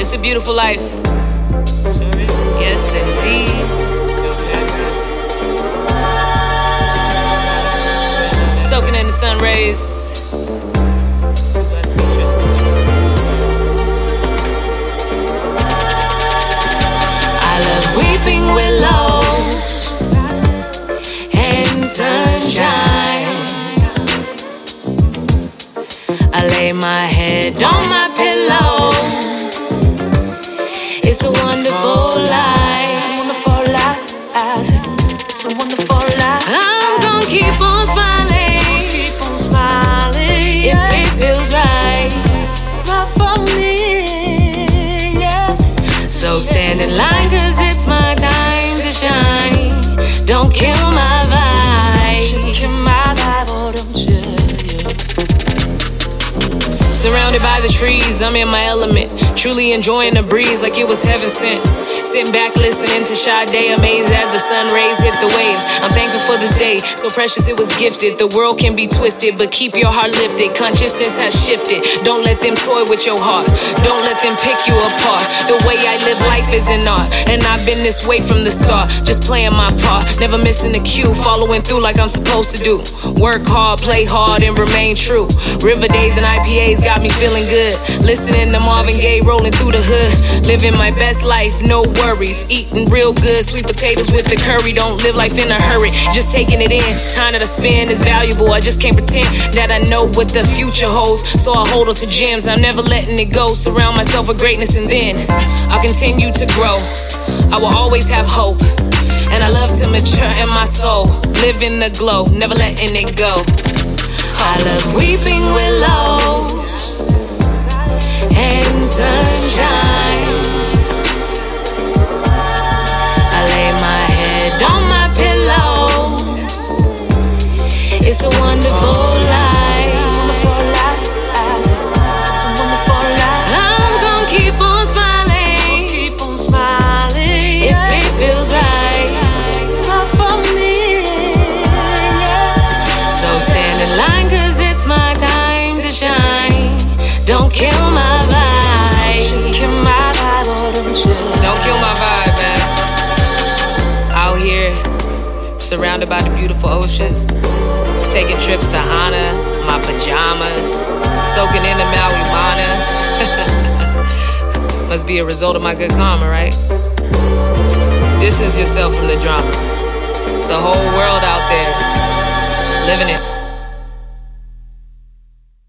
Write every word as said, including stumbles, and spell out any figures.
It's a beautiful life. Yes, indeed. Soaking in the sun rays. I love weeping willows and sunshine. I lay my head on my pillow. It's a wonderful life. Wonderful life. It's a wonderful life. I'm gonna keep on smiling. Keep on smiling. If it feels right, right for me. Yeah. So stand in line, cause it's my time to shine. Don't kill my vibe. Shouldn't kill my vibe, oh don't you? Surrounded by the trees, I'm in my element. Truly enjoying the breeze like it was heaven sent. Sitting back listening to Sade, amazed as the sun rays hit the waves. I'm thankful for this day, so precious it was gifted. The world can be twisted, but keep your heart lifted. Consciousness has shifted. Don't let them toy with your heart. Don't let them pick you apart. The way I live life is an art, and I've been this way from the start. Just playing my part, never missing the cue. Following through like I'm supposed to do. Work hard, play hard, and remain true. River days and I P As got me feeling good. Listening to Marvin Gaye rolling through the hood. Living my best life, no worries. Eating real good, sweet potatoes with the curry. Don't live life in a hurry, just taking it in. Time that I spend is valuable. I just can't pretend that I know what the future holds. So I hold on to gems, I'm never letting it go. Surround myself with greatness and then I'll continue to grow. I will always have hope, and I love to mature in my soul. Live in the glow, never letting it go. I love weeping willows and sunshine. I lay my head on my pillow. It's a wonderful life. Wonderful life. It's a wonderful life. I'm gonna keep on smiling. Keep on smiling. If it feels right, right for me. So stand in line, cause it's my time to shine. Don't kill my vibe. Shouldn't kill my vibe, oh don't you? Don't kill my vibe, man. Out here, surrounded by the beautiful oceans. Taking trips to Hana, my pajamas. Soaking in the Maui Mana. Must be a result of my good karma, right? Distance yourself from the drama. It's a whole world out there. Living it.